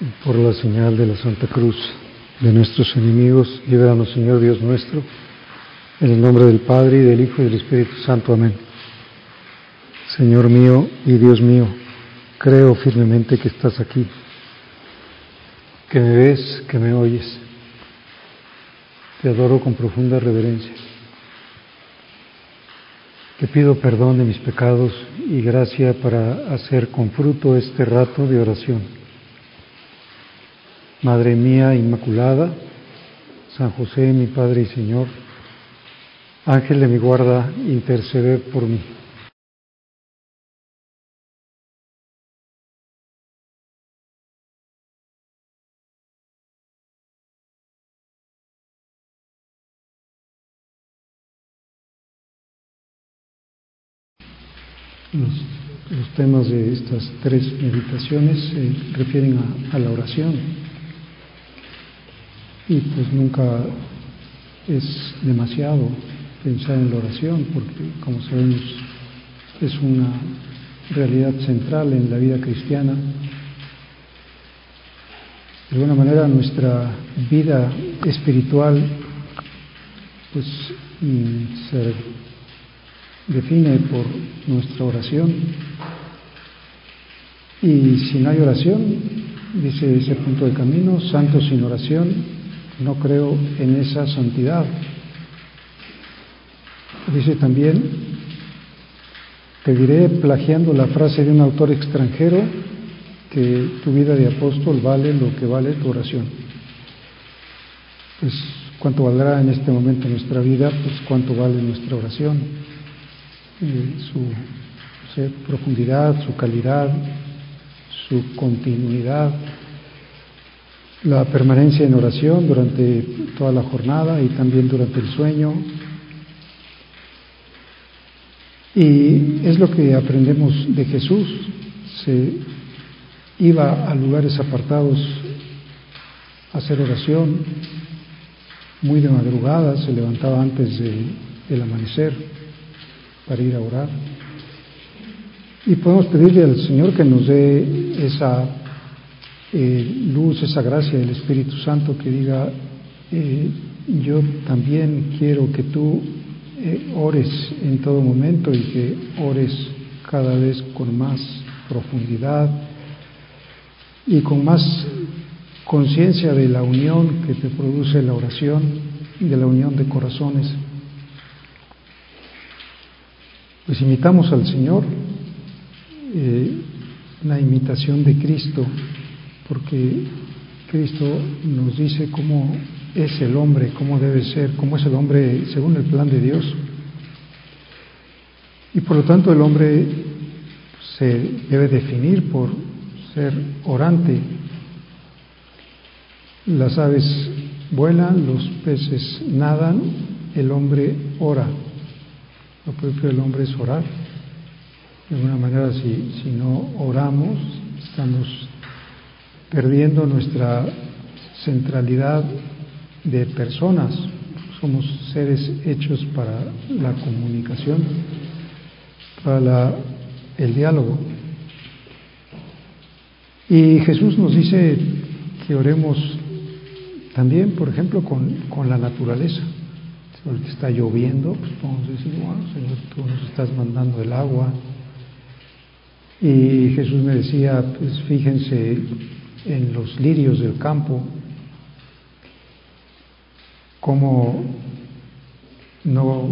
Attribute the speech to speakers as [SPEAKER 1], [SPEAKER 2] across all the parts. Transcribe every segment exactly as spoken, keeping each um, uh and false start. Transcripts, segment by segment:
[SPEAKER 1] Por la señal de la Santa Cruz de nuestros enemigos, líbranos, Señor Dios nuestro, en el nombre del Padre, y del Hijo, y del Espíritu Santo. Amén. Señor mío y Dios mío, creo firmemente que estás aquí, que me ves, que me oyes. Te adoro con profunda reverencia. Te pido perdón de mis pecados y gracia para hacer con fruto este rato de oración. Madre mía Inmaculada, San José, mi Padre y Señor, Ángel de mi guarda, interceded por mí. Los, los temas de estas tres meditaciones se refieren a, a la oración. Y pues nunca es demasiado pensar en la oración, porque como sabemos es una realidad central en la vida cristiana. De alguna manera nuestra vida espiritual pues se define por nuestra oración, y si no hay oración, dice ese punto de camino, santo sin oración, no creo en esa santidad. Dice también, te diré, plagiando la frase de un autor extranjero, que tu vida de apóstol vale lo que vale tu oración. Pues, ¿cuánto valdrá en este momento nuestra vida? Pues, ¿cuánto vale nuestra oración? Eh, su no sé, profundidad, su calidad, su continuidad, la permanencia en oración durante toda la jornada y también durante el sueño. Y es lo que aprendemos de Jesús. Se iba a lugares apartados a hacer oración, muy de madrugada, se levantaba antes de, del amanecer para ir a orar. Y podemos pedirle al Señor que nos dé esa eh, luz, esa gracia del Espíritu Santo, que diga, eh, yo también quiero que tú eh, ores en todo momento, y que ores cada vez con más profundidad y con más conciencia de la unión que te produce la oración, de la unión de corazones. Pues imitamos al Señor, eh, una imitación de Cristo, porque Cristo nos dice cómo es el hombre, cómo debe ser, cómo es el hombre según el plan de Dios. Y por lo tanto el hombre se debe definir por ser orante. Las aves vuelan, los peces nadan, el hombre ora. Lo propio del hombre es orar. De alguna manera, si, si no oramos, estamos perdiendo nuestra centralidad de personas. Somos seres hechos para la comunicación, para la, el diálogo. Y Jesús nos dice que oremos también, por ejemplo, con, con la naturaleza. Si ahorita está lloviendo, pues podemos decir, bueno, Señor, tú nos estás mandando el agua. Y Jesús me decía, pues fíjense en los lirios del campo, cómo no,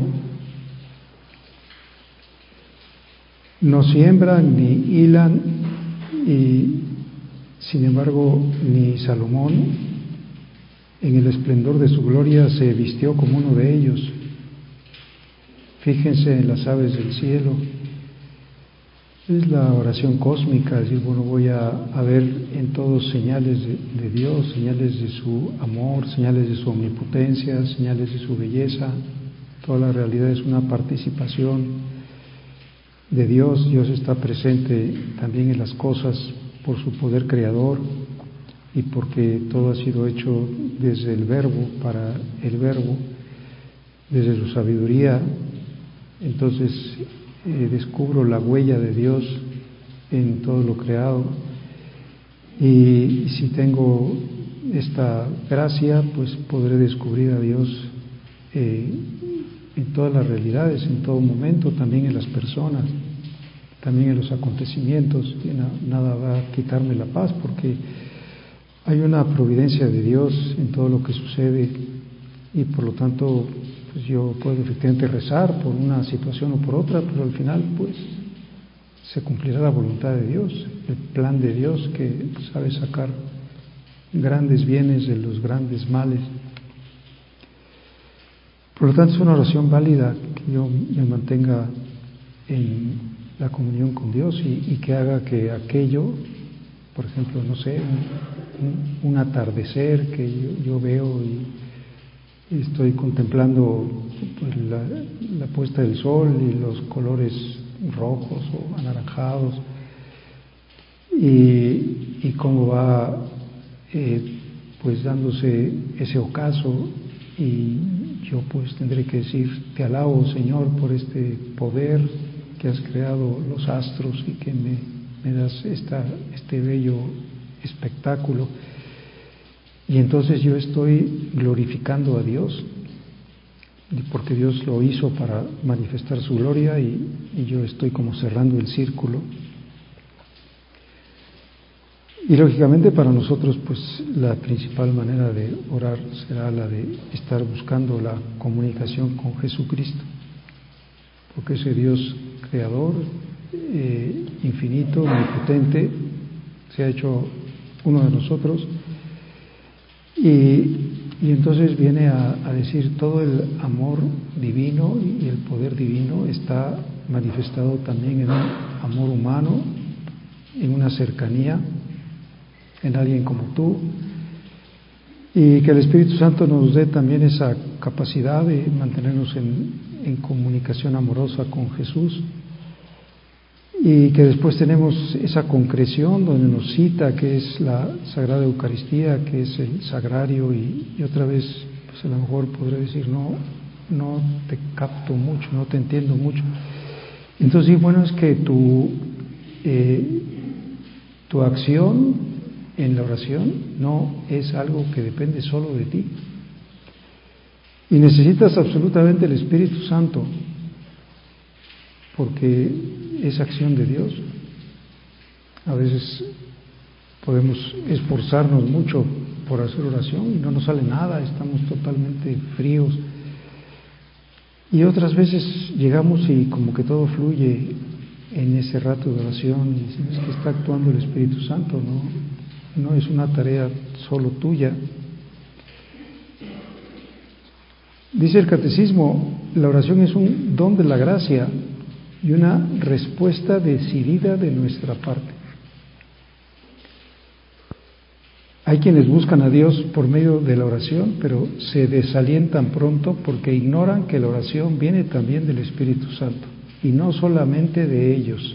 [SPEAKER 1] no siembran ni hilan, y sin embargo ni Salomón en el esplendor de su gloria se vistió como uno de ellos. Fíjense en las aves del cielo. Es la oración cósmica, decir, bueno, voy a, a ver en todos señales de, de Dios, señales de su amor, señales de su omnipotencia, señales de su belleza. Toda la realidad es una participación de Dios. Dios está presente también en las cosas por su poder creador y porque todo ha sido hecho desde el Verbo, para el Verbo, desde su sabiduría. Entonces eh, descubro la huella de Dios en todo lo creado. Y si tengo esta gracia, pues podré descubrir a Dios eh, en todas las realidades, en todo momento, también en las personas, también en los acontecimientos. Y na, nada va a quitarme la paz, porque hay una providencia de Dios en todo lo que sucede, y por lo tanto pues yo puedo efectivamente rezar por una situación o por otra, pero al final pues se cumplirá la voluntad de Dios, el plan de Dios, que sabe sacar grandes bienes de los grandes males. Por lo tanto es una oración válida, que yo me mantenga en la comunión con Dios y, y que haga que aquello, por ejemplo, no sé, un, un, un atardecer que yo, yo veo y, y estoy contemplando pues, la, la puesta del sol y los colores rojos o anaranjados, y, y cómo va eh, pues dándose ese ocaso, y yo pues tendré que decir: te alabo, Señor, por este poder que has creado los astros y que me, me das esta, este bello espectáculo. Y entonces yo estoy glorificando a Dios, porque Dios lo hizo para manifestar su gloria, y, y yo estoy como cerrando el círculo. Y lógicamente para nosotros pues la principal manera de orar será la de estar buscando la comunicación con Jesucristo, porque ese Dios creador, eh, infinito, omnipotente, se ha hecho uno de nosotros, y, y entonces viene a, a decir: todo el amor divino y el poder divino está manifestado también en un amor humano, en una cercanía, en alguien como tú, y que el Espíritu Santo nos dé también esa capacidad de mantenernos en, en comunicación amorosa con Jesús, y que después tenemos esa concreción donde nos cita, que es la Sagrada Eucaristía, que es el sagrario, y, y otra vez pues a lo mejor podré decir: no, no te capto mucho, no te entiendo mucho. Entonces sí, bueno, es que tu, eh, tu acción en la oración no es algo que depende solo de ti, y necesitas absolutamente el Espíritu Santo, porque es acción de Dios. A veces podemos esforzarnos mucho por hacer oración y no nos sale nada, estamos totalmente fríos, y otras veces llegamos y como que todo fluye en ese rato de oración, y decimos que está actuando el Espíritu Santo, no No es una tarea solo tuya. Dice el Catecismo: la oración es un don de la gracia y una respuesta decidida de nuestra parte. Hay quienes buscan a Dios por medio de la oración, pero se desalientan pronto porque ignoran que la oración viene también del Espíritu Santo, y no solamente de ellos.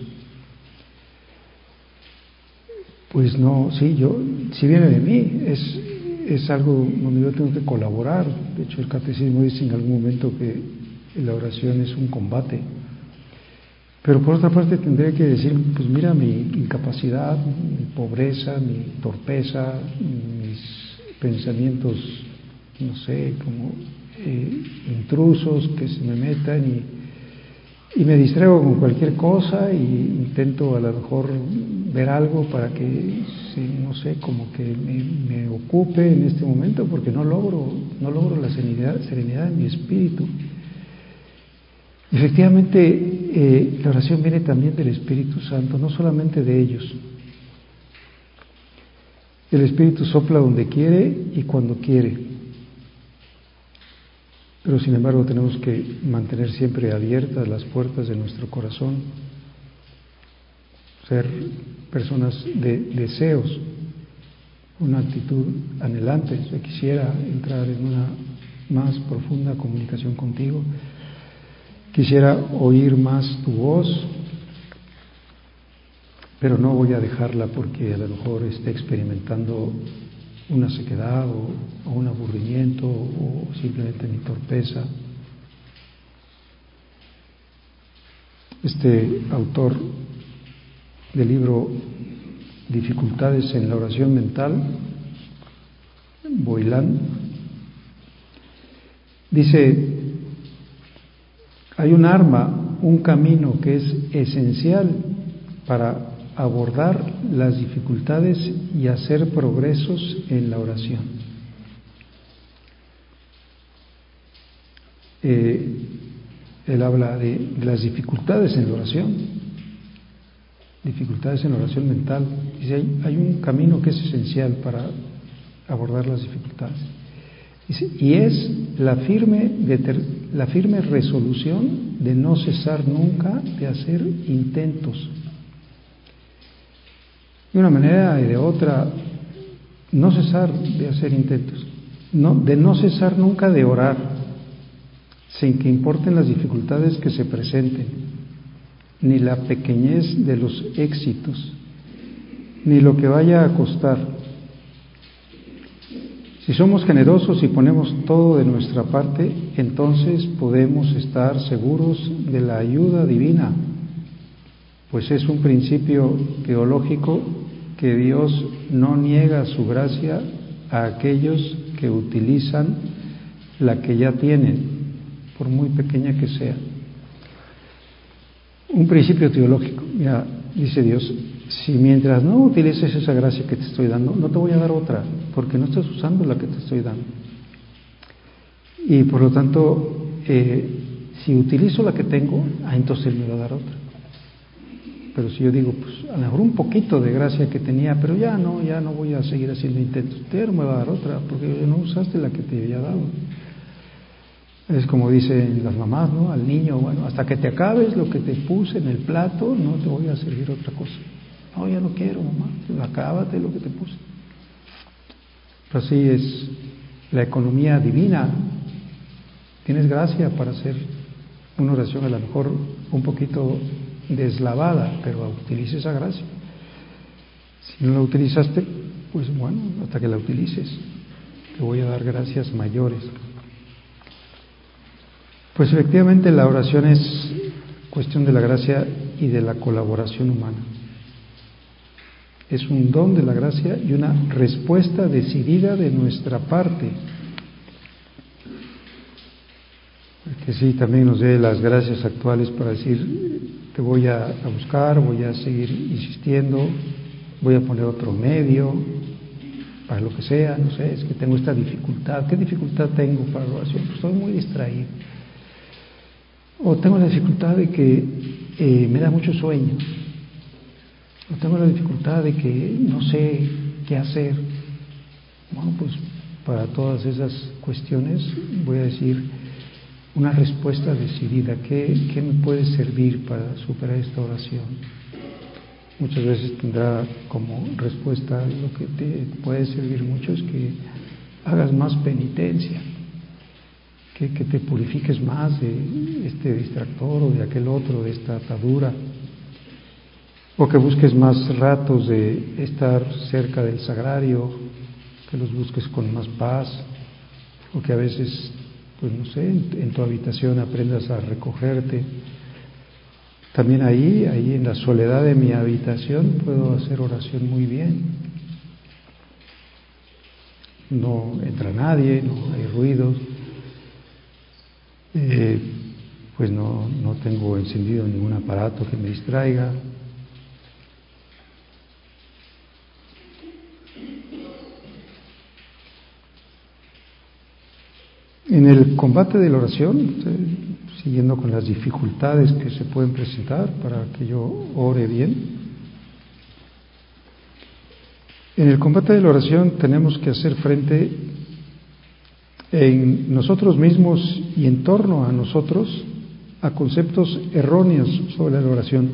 [SPEAKER 1] Pues no, sí, yo, si viene de mí, es, es algo donde yo tengo que colaborar. De hecho, el Catecismo dice en algún momento que la oración es un combate. Pero por otra parte tendré que decir: pues mira, mi incapacidad, mi pobreza, mi torpeza, mis pensamientos, no sé, como eh, intrusos que se me metan, y Y me distraigo con cualquier cosa, y intento a lo mejor ver algo para que, no sé, como que me, me ocupe en este momento, porque no logro, no logro la serenidad, serenidad en mi espíritu. Efectivamente, eh, la oración viene también del Espíritu Santo, no solamente de ellos. El Espíritu sopla donde quiere y cuando quiere. Pero sin embargo tenemos que mantener siempre abiertas las puertas de nuestro corazón, ser personas de deseos, una actitud anhelante. Yo quisiera entrar en una más profunda comunicación contigo, quisiera oír más tu voz, pero no voy a dejarla porque a lo mejor esté experimentando una sequedad o, o un aburrimiento o simplemente mi torpeza. Este autor del libro dificultades en la oración mental, Boilán, dice, hay un arma, un camino que es esencial para abordar las dificultades y hacer progresos en la oración. Eh, él habla de las dificultades en la oración, dificultades en la oración mental. Dice, hay, hay un camino que es esencial para abordar las dificultades. Dice, y es la firme, la firme resolución de no cesar nunca de hacer intentos. De una manera y de otra, no cesar de hacer intentos, no, de no cesar nunca de orar, sin que importen las dificultades que se presenten, ni la pequeñez de los éxitos, ni lo que vaya a costar. Si somos generosos y ponemos todo de nuestra parte, entonces podemos estar seguros de la ayuda divina, pues es un principio teológico que Dios no niega su gracia a aquellos que utilizan la que ya tienen, por muy pequeña que sea. Un principio teológico, ya dice Dios, si mientras no utilices esa gracia que te estoy dando, no te voy a dar otra, porque no estás usando la que te estoy dando. Y por lo tanto, eh, si utilizo la que tengo, ah, entonces Él me va a dar otra. Pero si yo digo, pues a lo mejor un poquito de gracia que tenía, pero ya no, ya no voy a seguir haciendo intentos, Él me va a dar otra, porque no usaste la que te había dado. Es como dicen las mamás, ¿no? Al niño, bueno, hasta que te acabes lo que te puse en el plato, no te voy a servir otra cosa. No, ya no quiero, mamá, acábate lo que te puse. Pero así es la economía divina. Tienes gracia para hacer una oración a lo mejor un poquito deslavada, pero utilice esa gracia. Si no la utilizaste, pues bueno, hasta que la utilices, te voy a dar gracias mayores. Pues efectivamente la oración es cuestión de la gracia y de la colaboración humana. Es un don de la gracia y una respuesta decidida de nuestra parte. Que sí, también nos dé las gracias actuales para decir, te voy a, a buscar, voy a seguir insistiendo, voy a poner otro medio, para lo que sea, no sé, es que tengo esta dificultad. ¿Qué dificultad tengo para la oración? Pues estoy muy distraído. O tengo la dificultad de que eh, me da mucho sueño. O tengo la dificultad de que no sé qué hacer. Bueno, pues para todas esas cuestiones voy a decir una respuesta decidida. ¿Qué, qué me puede servir para superar esta oración? Muchas veces tendrá como respuesta, lo que te puede servir mucho es que hagas más penitencia, que, que te purifiques más de este distractor o de aquel otro, de esta atadura, o que busques más ratos de estar cerca del sagrario, que los busques con más paz, o que a veces, pues no sé, en, en tu habitación aprendas a recogerte. También ahí, ahí en la soledad de mi habitación puedo hacer oración muy bien. No entra nadie, no hay ruidos, eh, pues no, no tengo encendido ningún aparato que me distraiga. En el combate de la oración, siguiendo con las dificultades que se pueden presentar para que yo ore bien, en el combate de la oración tenemos que hacer frente en nosotros mismos y en torno a nosotros a conceptos erróneos sobre la oración.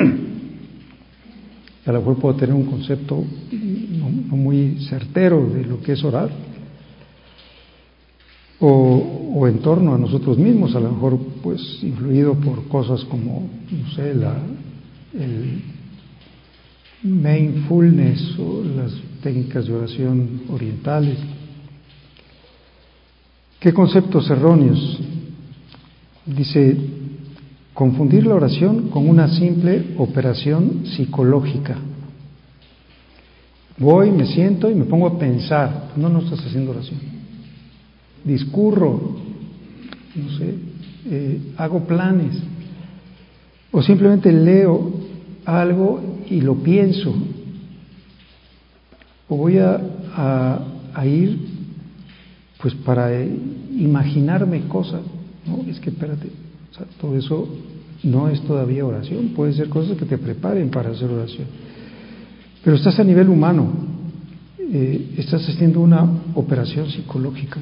[SPEAKER 1] A lo mejor puedo tener un concepto no, no muy certero de lo que es orar, o, o en torno a nosotros mismos, a lo mejor pues influido por cosas como, no sé, la, el mindfulness o las técnicas de oración orientales. ¿Qué conceptos erróneos? Dice, confundir la oración con una simple operación psicológica. Voy, me siento y me pongo a pensar. No, no estás haciendo oración. Discurro, no sé, eh, hago planes. O simplemente leo algo y lo pienso. O voy a, a, a ir, pues para eh, imaginarme cosas. No, es que espérate, o sea, todo eso no es todavía oración. Puede ser cosas que te preparen para hacer oración. Pero estás a nivel humano, eh, estás haciendo una operación psicológica.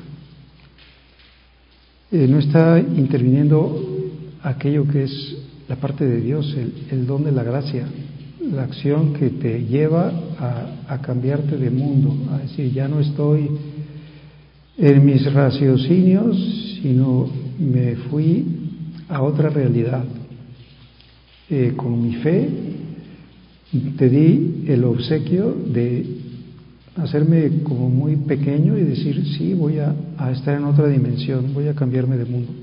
[SPEAKER 1] Eh, no está interviniendo aquello que es la parte de Dios, el, el don de la gracia, la acción que te lleva a, a cambiarte de mundo, a decir, ya no estoy en mis raciocinios, sino me fui a otra realidad. Eh, con mi fe te di el obsequio de hacerme como muy pequeño y decir, sí, voy a, a estar en otra dimensión, voy a cambiarme de mundo.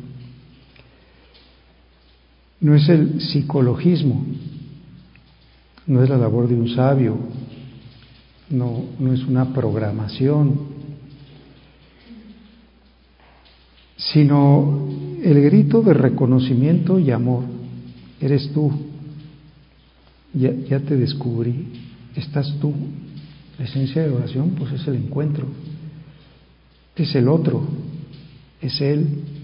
[SPEAKER 1] No es el psicologismo, no es la labor de un sabio, no, no es una programación, sino el grito de reconocimiento y amor. Eres tú, ya, ya te descubrí, estás tú. La esencia de oración pues es el encuentro, es el otro, es Él.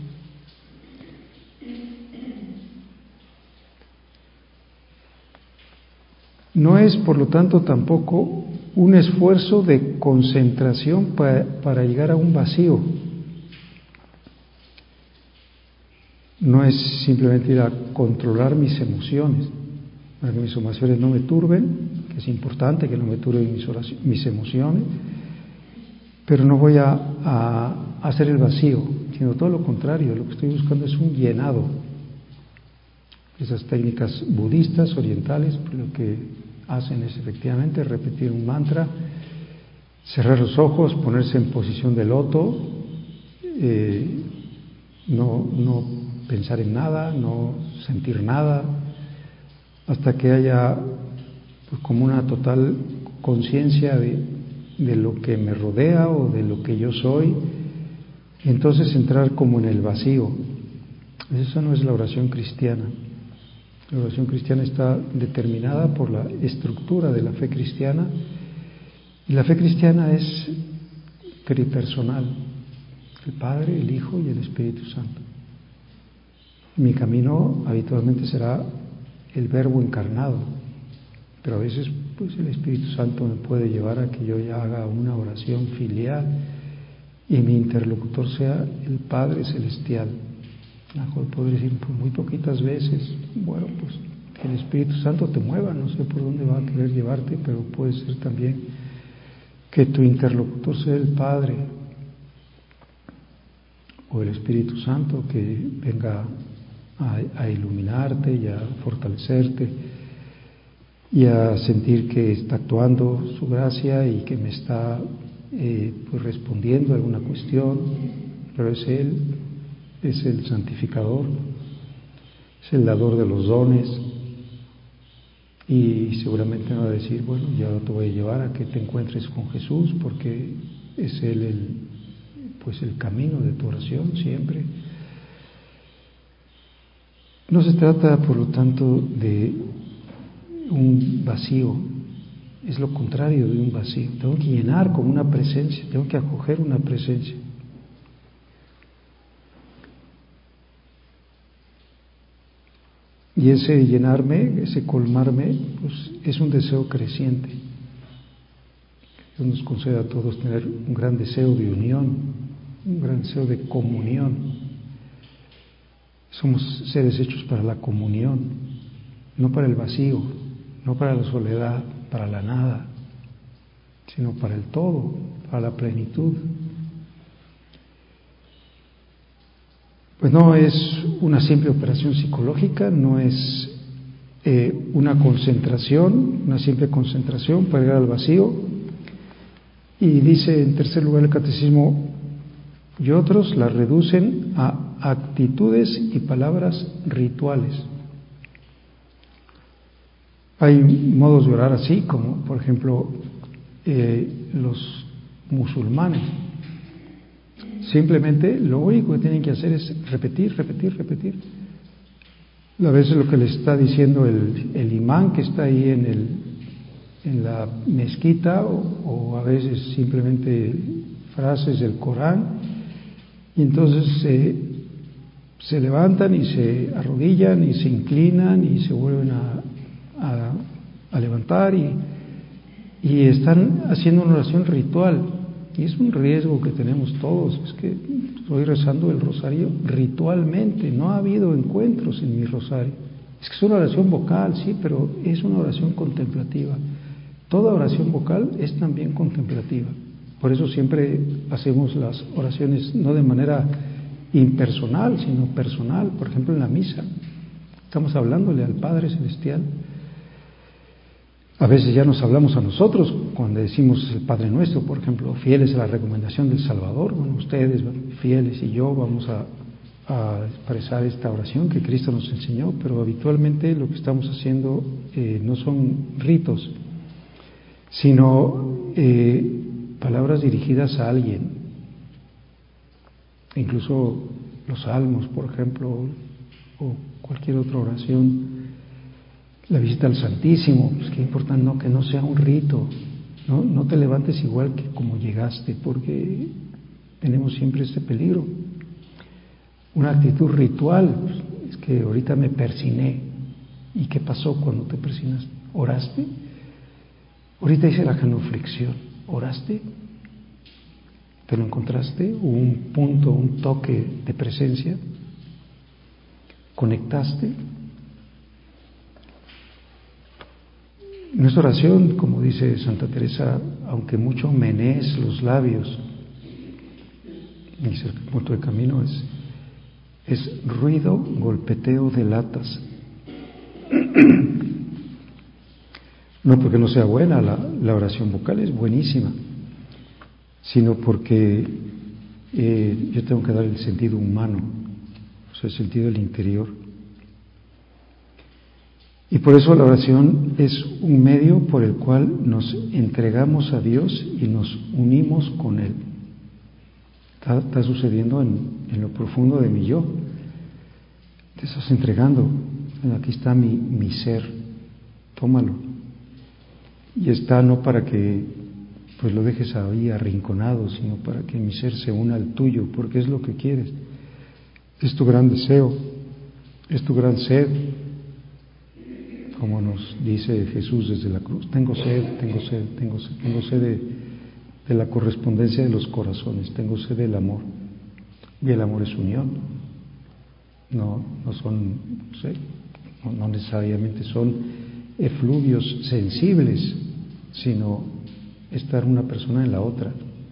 [SPEAKER 1] No es, por lo tanto, tampoco un esfuerzo de concentración para, para llegar a un vacío. No es simplemente ir a controlar mis emociones, para que mis emociones no me turben, que es importante que no me turben mis, oraciones, mis emociones, pero no voy a, a hacer el vacío, sino todo lo contrario, lo que estoy buscando es un llenado. Esas técnicas budistas, orientales, lo que hacen es efectivamente repetir un mantra, cerrar los ojos, ponerse en posición de loto, eh, no, no pensar en nada, no sentir nada, hasta que haya pues, como una total conciencia de, de lo que me rodea o de lo que yo soy, y entonces entrar como en el vacío. Esa no es la oración cristiana. La oración cristiana está determinada por la estructura de la fe cristiana, y la fe cristiana es tripersonal, el Padre, el Hijo y el Espíritu Santo. Mi camino habitualmente será el Verbo encarnado, pero a veces pues el Espíritu Santo me puede llevar a que yo ya haga una oración filial y mi interlocutor sea el Padre Celestial. A lo mejor podré decir pues, muy poquitas veces, bueno, pues que el Espíritu Santo te mueva, no sé por dónde va a querer llevarte, pero puede ser también que tu interlocutor sea el Padre o el Espíritu Santo, que venga a, a iluminarte y a fortalecerte y a sentir que está actuando su gracia y que me está eh, pues respondiendo a alguna cuestión, pero es Él, es el santificador, es el dador de los dones, y seguramente me va a decir, bueno, ya te voy a llevar a que te encuentres con Jesús, porque es Él el, pues el camino de tu oración siempre. No se trata, por lo tanto, de un vacío, es lo contrario de un vacío. Tengo que llenar con una presencia, tengo que acoger una presencia. Y ese llenarme, ese colmarme, pues es un deseo creciente. Dios nos concede a todos tener un gran deseo de unión, un gran deseo de comunión. Somos seres hechos para la comunión, no para el vacío, no para la soledad, para la nada, sino para el todo, para la plenitud. Pues no es una simple operación psicológica, no es eh, una concentración, una simple concentración para llegar al vacío. Y dice en tercer lugar el catecismo, y otros la reducen a actitudes y palabras rituales. Hay modos de orar así, como por ejemplo eh, los musulmanes. Simplemente lo único que tienen que hacer es repetir, repetir, repetir. A veces lo que le está diciendo el, el imán que está ahí en, el, en la mezquita, o, o a veces simplemente frases del Corán, y entonces se, se levantan y se arrodillan y se inclinan y se vuelven a, a, a levantar y, y están haciendo una oración ritual. Y es un riesgo que tenemos todos, es que estoy rezando el rosario ritualmente, no ha habido encuentros en mi rosario. Es que es una oración vocal, sí, pero es una oración contemplativa. Toda oración vocal es también contemplativa. Por eso siempre hacemos las oraciones no de manera impersonal, sino personal. Por ejemplo, en la misa, estamos hablándole al Padre Celestial. A veces ya nos hablamos a nosotros cuando decimos el Padre Nuestro, por ejemplo, fieles a la recomendación del Salvador. Bueno, ustedes, fieles, y yo vamos a, a expresar esta oración que Cristo nos enseñó, pero habitualmente lo que estamos haciendo eh, no son ritos, sino eh, palabras dirigidas a alguien. Incluso los salmos, por ejemplo, o cualquier otra oración. La visita al Santísimo, pues qué importante, no, que no sea un rito, no, no te levantes igual que como llegaste, porque tenemos siempre este peligro. Una actitud ritual, pues, es que ahorita me persiné. ¿Y qué pasó cuando te persinaste? ¿Oraste? Ahorita hice la genuflexión, ¿oraste? ¿Te lo encontraste? ¿Hubo un punto, un toque de presencia? ¿Conectaste? Nuestra oración, como dice Santa Teresa, aunque mucho menees los labios, dice el punto de camino, es, es ruido, golpeteo de latas. No porque no sea buena la, la oración vocal, es buenísima, sino porque eh, yo tengo que dar el sentido humano, o sea, el sentido del interior. Y por eso la oración es un medio por el cual nos entregamos a Dios y nos unimos con Él. Está, está sucediendo en, en lo profundo de mi yo. Te estás entregando. Aquí está mi, mi ser. Tómalo. Y está no para que pues lo dejes ahí arrinconado, sino para que mi ser se una al tuyo, porque es lo que quieres. Es tu gran deseo, es tu gran sed. Como nos dice Jesús desde la cruz, tengo sed, tengo sed, tengo sed, tengo sed de, de la correspondencia de los corazones, tengo sed del amor. Y el amor es unión, no, no son, no sé, no, no necesariamente son efluvios sensibles, sino estar una persona en la otra.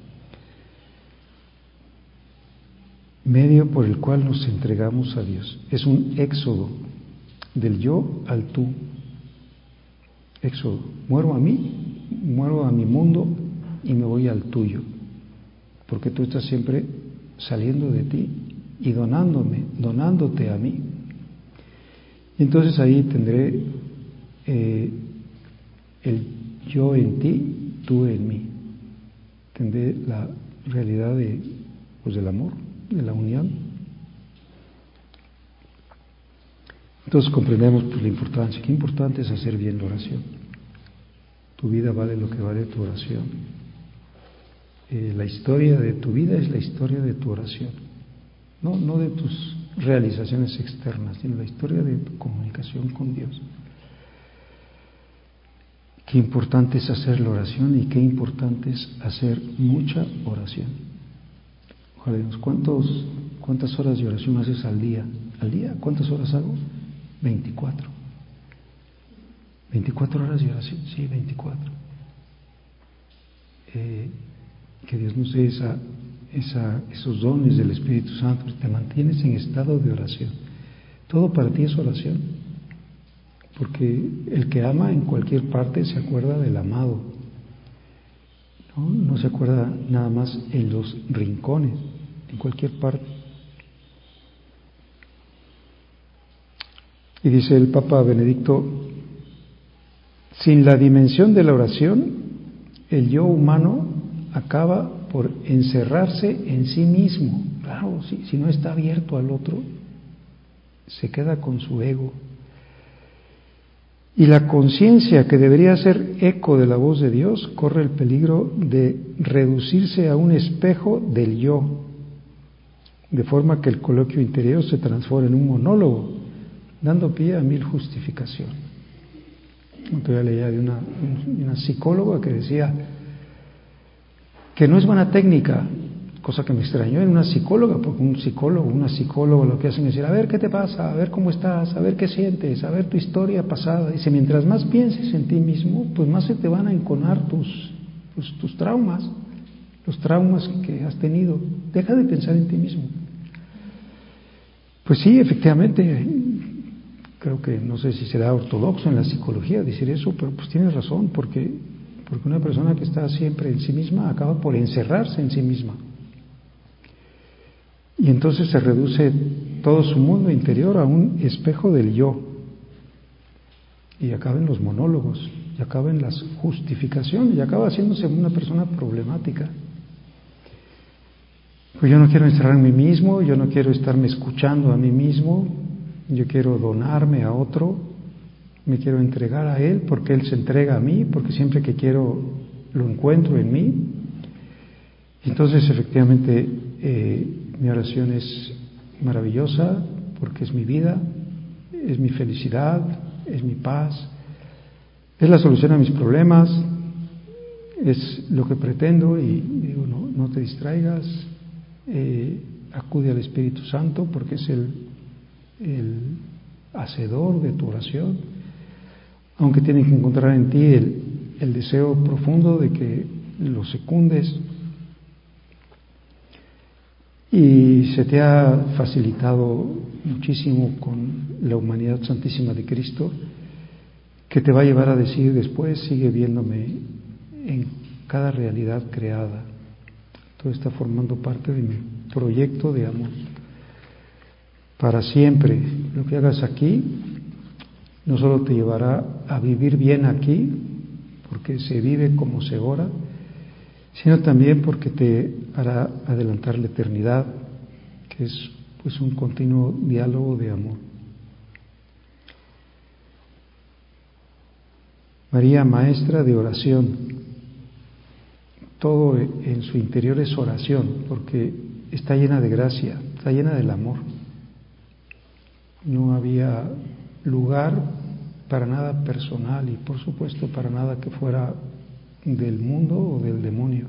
[SPEAKER 1] Medio por el cual nos entregamos a Dios. Es un éxodo del yo al tú. Éxodo. Muero a mí, muero a mi mundo y me voy al tuyo. Porque tú estás siempre saliendo de ti y donándome, donándote a mí. Y entonces ahí tendré eh, el yo en ti, tú en mí. Tendré la realidad de, pues, del amor, de la unión. Entonces comprendemos pues, la importancia. Qué importante es hacer bien la oración. Tu vida vale lo que vale tu oración. Eh, la historia de tu vida es la historia de tu oración. No, no de tus realizaciones externas, sino la historia de tu comunicación con Dios. Qué importante es hacer la oración y qué importante es hacer mucha oración. Ojalá, ¿cuántos, ¿cuántas horas de oración haces al día? ¿Al día? ¿Cuántas horas hago? veinticuatro. veinticuatro horas de oración, sí, veinticuatro. Eh, que Dios nos dé esa, esa, esos dones del Espíritu Santo, te mantienes en estado de oración. Todo para ti es oración, porque el que ama en cualquier parte se acuerda del amado, ¿no? No se acuerda nada más en los rincones, en cualquier parte. Y dice el Papa Benedicto, sin la dimensión de la oración, el yo humano acaba por encerrarse en sí mismo. Claro, si, si no está abierto al otro, se queda con su ego. Y la conciencia, que debería ser eco de la voz de Dios, corre el peligro de reducirse a un espejo del yo, de forma que el coloquio interior se transforme en un monólogo, dando pie a mil justificaciones. Yo leía de una, una psicóloga que decía que no es buena técnica, cosa que me extrañó en una psicóloga, porque un psicólogo, una psicóloga lo que hacen es decir, a ver qué te pasa, a ver cómo estás, a ver qué sientes, a ver tu historia pasada. Dice, mientras más pienses en ti mismo, pues más se te van a enconar tus, tus, tus traumas, los traumas que has tenido. Deja de pensar en ti mismo. Pues sí, efectivamente, creo que no sé si será ortodoxo en la psicología decir eso, pero pues tienes razón, porque, porque una persona que está siempre en sí misma acaba por encerrarse en sí misma. Y entonces se reduce todo su mundo interior a un espejo del yo. Y acaba en los monólogos, y acaba en las justificaciones, y acaba haciéndose una persona problemática. Pues yo no quiero encerrar en mí mismo, yo no quiero estarme escuchando a mí mismo, yo quiero donarme a otro, me quiero entregar a Él porque Él se entrega a mí, porque siempre que quiero lo encuentro en mí. Entonces, efectivamente, eh, mi oración es maravillosa porque es mi vida, es mi felicidad, es mi paz, es la solución a mis problemas, es lo que pretendo. Y digo, no, no te distraigas, eh, acude al Espíritu Santo porque es el, el hacedor de tu oración, aunque tiene que encontrar en ti el, el deseo profundo de que lo secundes. Y se te ha facilitado muchísimo con la humanidad santísima de Cristo, que te va a llevar a decir después, sigue viéndome en cada realidad creada. Todo está formando parte de mi proyecto de amor. Para siempre, lo que hagas aquí no solo te llevará a vivir bien aquí, porque se vive como se ora, sino también porque te hará adelantar la eternidad, que es pues un continuo diálogo de amor. María, maestra de oración, todo en su interior es oración, porque está llena de gracia, está llena del amor. No había lugar para nada personal y por supuesto para nada que fuera del mundo o del demonio.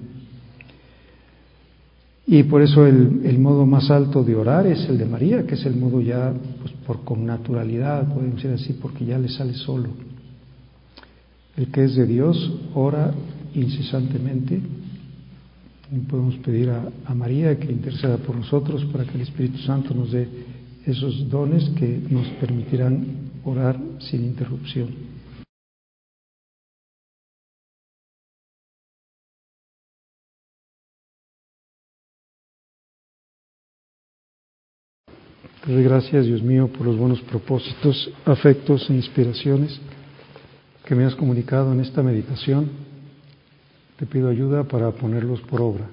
[SPEAKER 1] Y por eso el, el modo más alto de orar es el de María, que es el modo ya pues, por connaturalidad, podemos decir así, porque ya le sale solo. El que es de Dios ora incesantemente. Y podemos pedir a, a María que interceda por nosotros para que el Espíritu Santo nos dé esos dones que nos permitirán orar sin interrupción. Te doy gracias, Dios mío, por los buenos propósitos, afectos e inspiraciones que me has comunicado en esta meditación. Te pido ayuda para ponerlos por obra.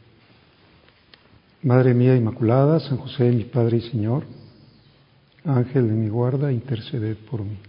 [SPEAKER 1] Madre mía Inmaculada, San José, mi Padre y Señor, Ángel de mi guarda, interceded por mí.